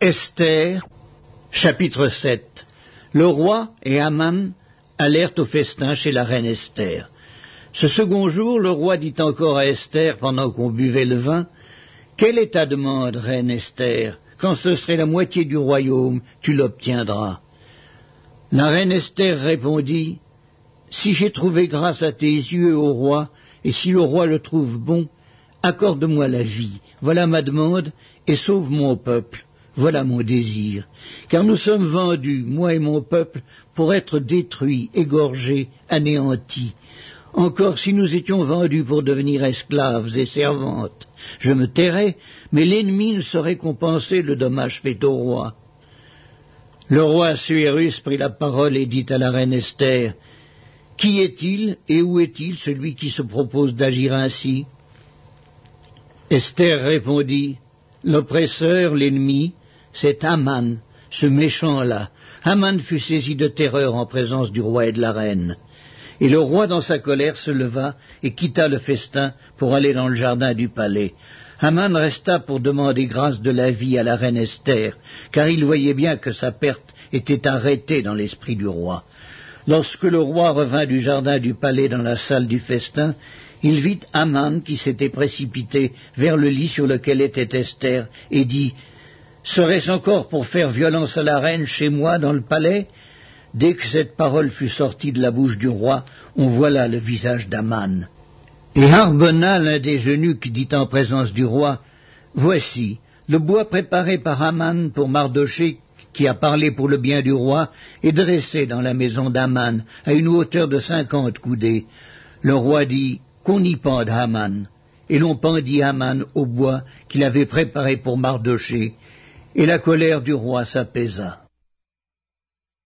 Esther, chapitre 7. Le roi et Haman allèrent au festin chez la reine Esther. Ce second jour, le roi dit encore à Esther, pendant qu'on buvait le vin, « Quelle est ta demande, reine Esther? Quand ce serait la moitié du royaume, tu l'obtiendras. » La reine Esther répondit, « Si j'ai trouvé grâce à tes yeux, ô roi, et si le roi le trouve bon, accorde-moi la vie, voilà ma demande, et sauve mon peuple. Voilà mon désir, car nous sommes vendus, moi et mon peuple, pour être détruits, égorgés, anéantis. Encore si nous étions vendus pour devenir esclaves et servantes, je me tairais, mais l'ennemi ne saurait compenser le dommage fait au roi. » Le roi Assuérus prit la parole et dit à la reine Esther, « Qui est-il et où est-il celui qui se propose d'agir ainsi ?» Esther répondit, « L'oppresseur, l'ennemi, c'est Haman, ce méchant-là. » Haman fut saisi de terreur en présence du roi et de la reine. Et le roi, dans sa colère, se leva et quitta le festin pour aller dans le jardin du palais. Haman resta pour demander grâce de la vie à la reine Esther, car il voyait bien que sa perte était arrêtée dans l'esprit du roi. Lorsque le roi revint du jardin du palais dans la salle du festin, il vit Haman qui s'était précipité vers le lit sur lequel était Esther et dit « Serait-ce encore pour faire violence à la reine chez moi dans le palais ?» Dès que cette parole fut sortie de la bouche du roi, on voit là le visage d'Haman. Et Harbona, l'un des eunuques, dit en présence du roi, « Voici, le bois préparé par Haman pour Mardochée, qui a parlé pour le bien du roi, est dressé dans la maison d'Haman, à une hauteur de 50 coudées. » Le roi dit, « Qu'on y pende Haman. » Et l'on pendit Haman au bois qu'il avait préparé pour Mardochée, et la colère du roi s'apaisa.